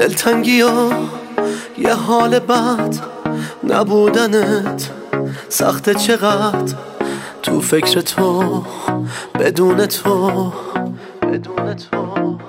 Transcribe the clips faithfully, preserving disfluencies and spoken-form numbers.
دلتنگی و یه حال بد نبودنت سخته چقدر تو فکر تو بدون تو بدون تو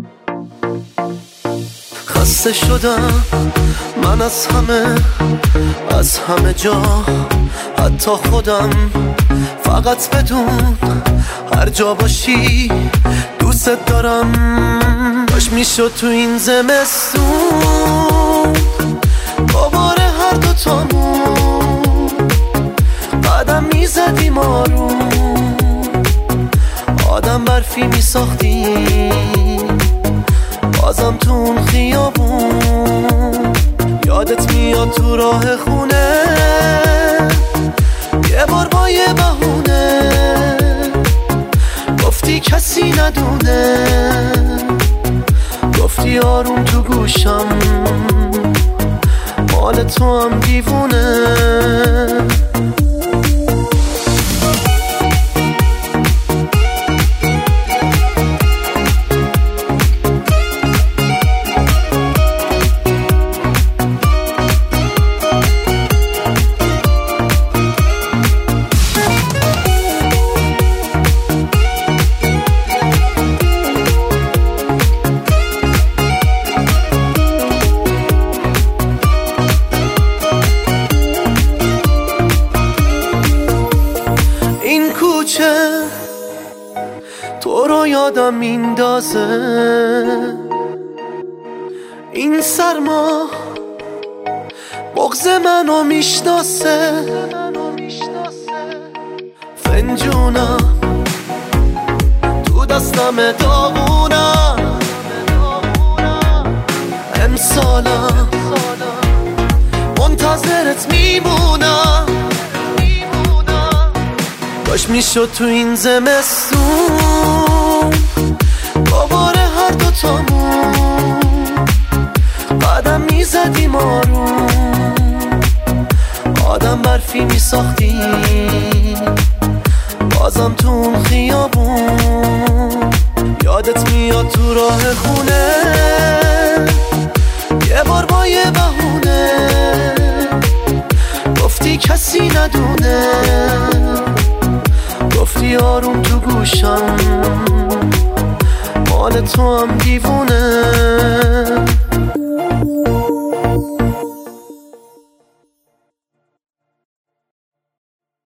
خسته شدم من از همه از همه جا حتی خودم فقط بدون هر جا باشی دوست دارم کاش میشد تو این زمستون دوباره هر دوتامون قدم میزدیم آروم آدم برفی میساختیم بازم تو اون خیابون یادت میاد تو راه خونه یه بار با یه بهونه گفتی کسی ندونه گفتی آروم تو گوشم مال تو هم دیوونه تو رو یادم میندازه این سرما بغض منو میشناسه فنجونم تو دستم داغونم امسالم منتظرت میمونم کاش میشد تو این زمستون دوباره هر دوتامون قدم میزدیم آروم آدم برفی میساختیم بازم تو اون خیابون یادت میاد تو راه خونه یه بار با یه بهونه گفتی کسی ندونه گفتی آروم تو گوشم مال تو هم دیوونه